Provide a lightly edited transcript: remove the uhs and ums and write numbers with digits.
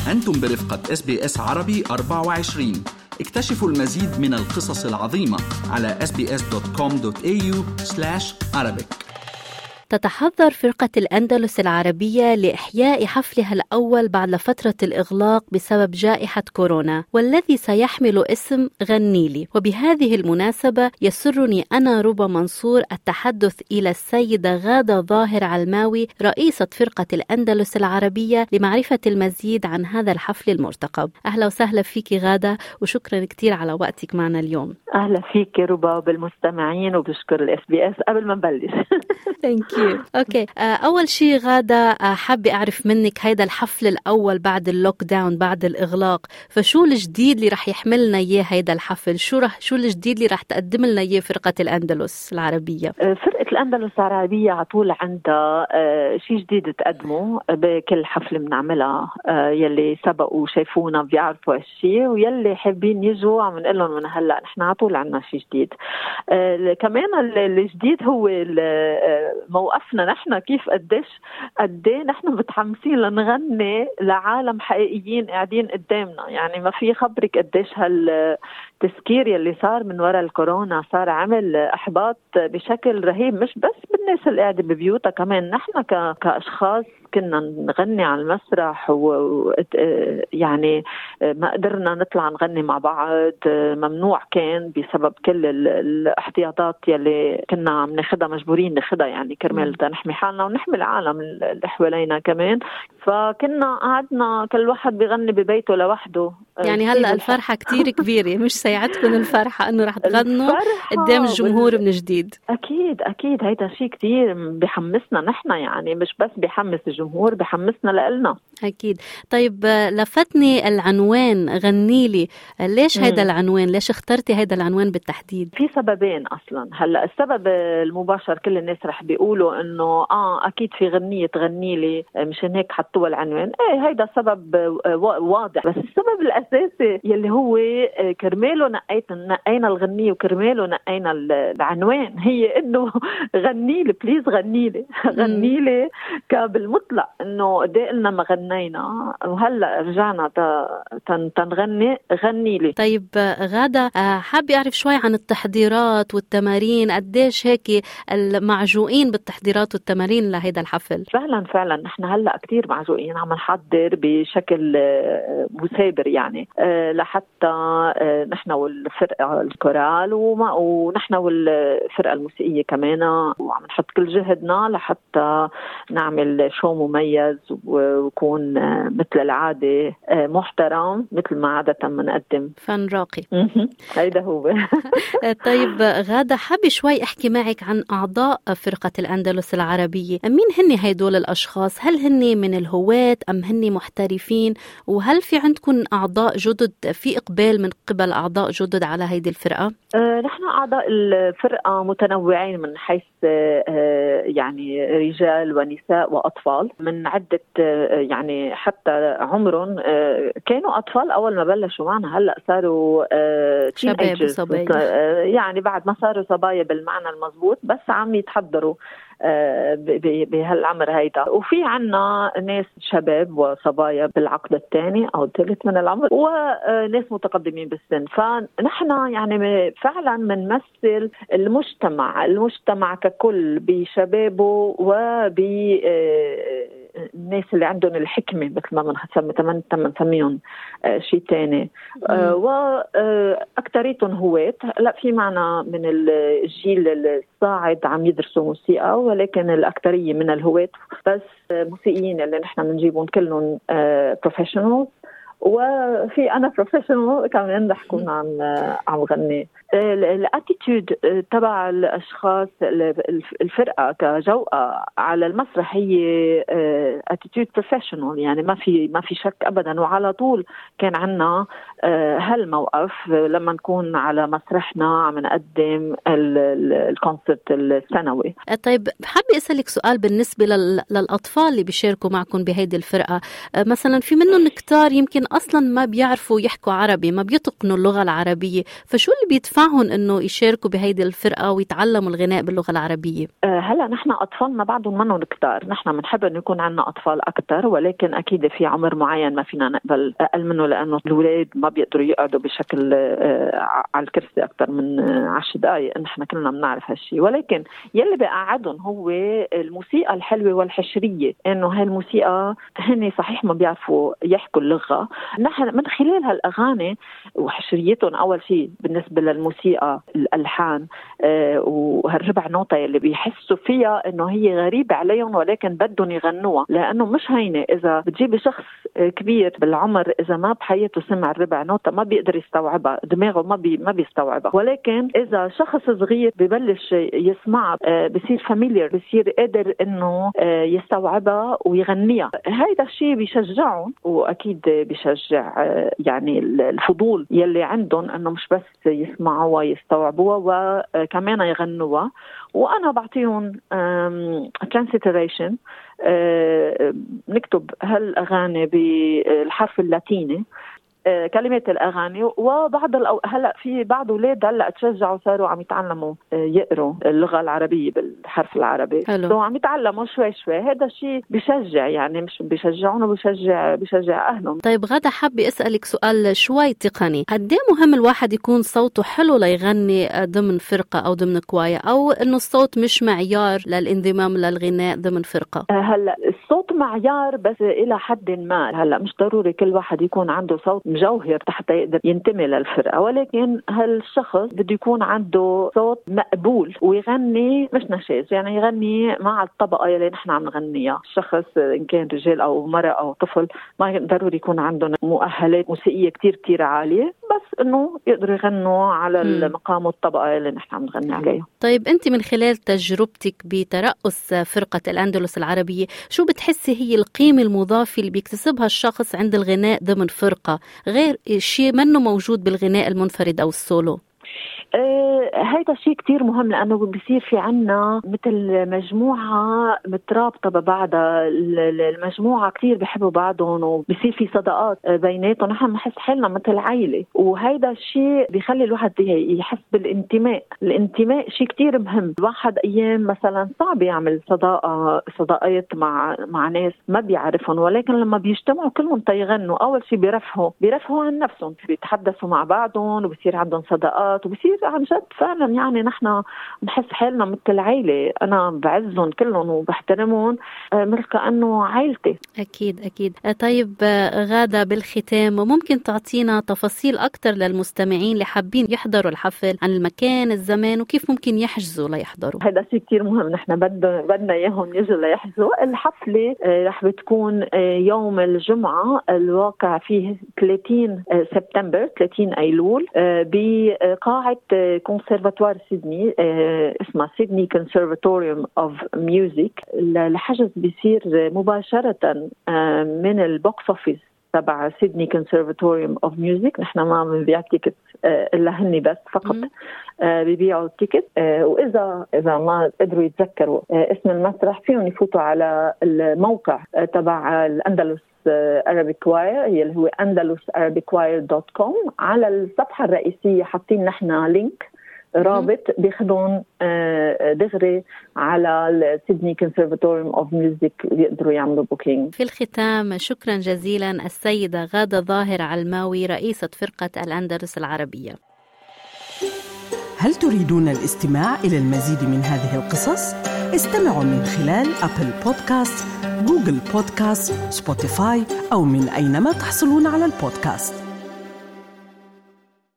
أنتم برفقة SBS عربي 24. اكتشفوا المزيد من القصص العظيمة على sbs.com.au/Arabic. تتحضر فرقة الأندلس العربية لإحياء حفلها الأول بعد فترة الإغلاق بسبب جائحة كورونا، والذي سيحمل اسم غنيلي. وبهذه المناسبة يسرني أنا ربى منصور التحدث إلى السيدة غادة ظاهر علماوي رئيسة فرقة الأندلس العربية لمعرفة المزيد عن هذا الحفل المرتقب. أهلا وسهلا فيك غادة، وشكرا كتير على وقتك معنا اليوم. أهلا فيك ربى وبالمستمعين، وبشكر الSBS. قبل ما نبلش اوكي، اول شيء غادة حابة اعرف منك هيدا الحفل الاول بعد اللوك داون، بعد الاغلاق، فشو الجديد اللي رح يحملنا اياه هيدا الحفل؟ شو الجديد اللي رح تقدم لنا اياه فرقة الأندلس العربية؟ فرقة الأندلس العربية عطول عندها شيء جديد تقدمه بكل حفل بنعملها. يلي سبقوا وشايفونا بيعرفوا هالشيء، ويلي حابين يجوا عم نقول لهم من هلا نحن عطول عنا شيء جديد. كمان الجديد هو موقفنا نحن، كيف قديه نحن متحمسين لنغني لعالم حقيقيين قاعدين قدامنا. يعني ما في خبرك قديش هالتسكير يلي صار من وراء الكورونا صار عمل إحباط بشكل رهيب، مش بس بالناس اللي قاعدة ببيوتها، كمان نحن كأشخاص كنا نغني على المسرح يعني ما قدرنا نطلع نغني مع بعض، ممنوع كان بسبب كل الاحتياطات يلي كنا عم ناخدها، مجبورين ناخدها يعني كرمال نحمي حالنا ونحمي العالم اللي حوالينا كمان. فكنا قعدنا كل واحد بيغني ببيته لوحده. يعني هلأ الفرحة كتير كبيرة، مش ساعدكم الفرحة انه رح تغنوا قدام الجمهور من جديد؟ اكيد هيدا شيء كتير بحمسنا نحن، يعني مش بس بحمس الجمهور، بحمسنا لإلنا. أكيد. طيب لفتني العنوان غنيلي، ليش هيدا العنوان؟ ليش اخترتي هيدا العنوان بالتحديد؟ في سببين أصلا. هلأ السبب المباشر كل الناس رح بيقولوا إنه أكيد في غنية تغنيلي، مشان هيك حطوا العنوان. هيدا سبب واضح، بس السبب الأساسي يلي هو كرماله نقينا الغنية وكرماله نقينا العنوان هي إنه غنيلي بليز، غنيلي بالمطلق، إنه قلنا ما غنينا وهلأ رجعنا تنغني، غنيلي. طيب غادة، حابة أعرف شوي عن التحضيرات والتمارين، قديش هيك المعجوقين بالتحضيرات والتمارين لهيدا الحفل؟ فعلا نحن هلأ كتير معجوقين، عم نحضر بشكل مثابر يعني، لحتى نحن والفرقة الكورال ونحن والفرقة الموسيقية كمان، وعم نحط كل جهدنا لحتى نعمل شو مميز ويكون مثل العادة محترم، مثل ما عادة منقدم فن راقي. هيدا هو. طيب غادة، حابة شوي أحكي معك عن أعضاء فرقة الأندلس العربية. مين هن هيدول الأشخاص؟ هل هن من الهواة أم هن محترفين؟ وهل في عندكم أعضاء جدد، في إقبال من قبل أعضاء جدد على هيدي الفرقة؟ نحن أعضاء الفرقة متنوعين من حيث يعني رجال ونساء وأطفال، من عدة يعني حتى عمرهم كانوا أطفال أول ما بلشوا معنا، هلأ صاروا شباب وصبايا، يعني بعد ما صاروا صبايا بالمعنى المضبوط، بس عم يتحضروا بهالعمر هيدا. وفي عنا ناس شباب وصبايا بالعقد الثاني أو الثالث من العمر، وناس متقدمين بالسن. فنحن يعني فعلا منمثل المجتمع ككل بشبابه وب الناس اللي عندهم الحكمة، مثل ما بنسميهم شيء تاني. وأكتريتهم هواة. لا، في معنا من الجيل الصاعد عم يدرسوا موسيقى، ولكن الأكترية من الهواة، بس موسيقيين اللي نحن بنجيبهم كلهم بروفيشنال، وفي أنا بروفيشنال كمان رح كون عم غني. الاتيتيود تبع الاشخاص الفرقه كجوقه على المسرح هي اتيتيود بروفيشنال، يعني ما في شك ابدا. وعلى طول كان عنا هالموقف لما نكون على مسرحنا عم نقدم الكونسرت السنوي. طيب حابه اسالك سؤال بالنسبه للاطفال اللي بيشاركوا معكم بهيدي الفرقه. مثلا في منهم كتار يمكن أصلا ما بيعرفوا يحكوا عربي، ما بيتقنوا اللغة العربية، فشو اللي بيدفعهم إنه يشاركوا بهيدي الفرقة ويتعلموا الغناء باللغة العربية؟ هلا نحن أطفالنا بعضهم منهم كتار، نحن بنحب إنه يكون عندنا أطفال أكتر، ولكن أكيد في عمر معين ما فينا نقبل أقل منه، لأنه الأولاد ما بيقدروا يقعدوا بشكل على الكرسي أكتر من 10 دقائق، نحن كلنا بنعرف هالشي. ولكن يلي بقعدهم هو الموسيقى الحلوة والحشرية، إنه هاي الموسيقى هن صحيح ما بيعرفوا يحكوا اللغة، نحن من خلال هالأغاني وحشريتهم أول شيء بالنسبة للموسيقى الألحان وهالربع نوتة اللي بيحسوا فيها إنه هي غريبة عليهم ولكن بدهم يغنوها، لأنه مش هينة إذا بتجيب شخص كبير بالعمر إذا ما بحياته سمع الربع نوتة ما بيقدر يستوعبها، دماغه ما بيستوعبها. ولكن إذا شخص صغير ببلش يسمعها بصير فاميليار، بصير قادر إنه يستوعبها ويغنيها. هيدا الشيء بيشجعهم، وأكيد بيشجع يعني الفضول يلي عندهم إنه مش بس يسمعوها يستوعبوها وكمان يغنوها. وأنا بعطيهم transliteration، نكتب هالأغاني بالحرف اللاتيني كلمات الأغاني. وبعض هلأ في بعض أولاد هلأ تشجعوا صاروا عم يتعلموا يقروا اللغة العربية بالحرف العربي، عم يتعلموا شوي شوي. هذا الشيء بيشجع، يعني مش بيشجعونه، بيشجع أهلهم. طيب غادة، حابة أسألك سؤال شوي تقني. قد ايه مهم الواحد يكون صوته حلو ليغني ضمن فرقة أو ضمن كواية، أو إنه الصوت مش معيار للانضمام للغناء ضمن فرقة؟ هلأ الصوت معيار بس إلى حد ما. هلأ مش ضروري كل واحد يكون عنده صوت مجوهر حتى يقدر ينتمي للفرقة، ولكن هالشخص بده يكون عنده صوت مقبول ويغني مش نشاز، يعني يغني مع الطبقة اللي نحن عم نغنيها. الشخص إن كان رجال أو مرأة أو طفل ما ضروري يكون عندهم مؤهلات موسيقية كتير عالية، بس إنه يقدروا يغنوا على المقام والطبقة اللي نحن عم نغني عليها. طيب أنت من خلال تجربتك بترأس فرقة الأندلس العربية، شو بتحسي هي القيمة المضافة اللي بيكتسبها الشخص عند الغناء ضمن فرقة غير شيء منه موجود بالغناء المنفرد أو السولو؟ هيدا شيء كتير مهم، لأنه بيصير في عنا مثل مجموعة مترابطة ببعضها، المجموعة كتير بيحبوا بعضهم وبيصير في صداقات بيناتهم، نحن بنحس حالنا مثل عائلة. وهيدا الشيء بيخلي الواحد يحس بالانتماء. الانتماء شيء كتير مهم. الواحد أيام مثلا صعب يعمل صداقات مع ناس ما بيعرفهم، ولكن لما بيجتمعوا كلهم تيغنوا أول شيء بيرفهوا عن نفسهم، بيتحدثوا مع بعضهم وبيصير عندهم صداقات وبصير عن جد فعلا يعني نحن بنحس حالنا مثل عائلة. أنا بعزهم كلهم وبحترمهم مثل كأنه عائلتي. أكيد. طيب غادة، بالختام ممكن تعطينا تفاصيل أكتر للمستمعين اللي حابين يحضروا الحفل عن المكان الزمان وكيف ممكن يحجزوا ليحضروا؟ هذا شيء كتير مهم، نحن بدنا إياهم يجوا ليحجزوا. الحفلة رح بتكون يوم الجمعة الواقع فيه 30 سبتمبر 30 أيلول بقاعة كونسرفاتوار سيدني، اسمها سيدني كونسرفاتوريوم اوف ميوزك. الحجز بيصير مباشرة من البوكس اوفيس تبع سيدني كونسرفاتوريوم اوف ميوزك. نحن ما بنبيع تيكت الا هني بس فقط بيبيعوا التيكت. واذا ما قدروا يتذكروا اسم المسرح فيهم يفوتوا على الموقع تبع الأندلس Arabic Choir، هي اللي هو andalusarabicchoir.com. على الصفحة الرئيسية حاطين نحن لينك رابط بياخدون دغري على السيدني كونسرفاتوريوم اوف ميوزك، بيقدروا يعملوا بوكينج. في الختام شكرا جزيلا السيدة غادة ظاهر علماوي، رئيسة فرقة الأندلس العربية. هل تريدون الاستماع إلى المزيد من هذه القصص؟ استمعوا من خلال أبل بودكاست، جوجل بودكاست، سبوتيفاي أو من أينما تحصلون على البودكاست.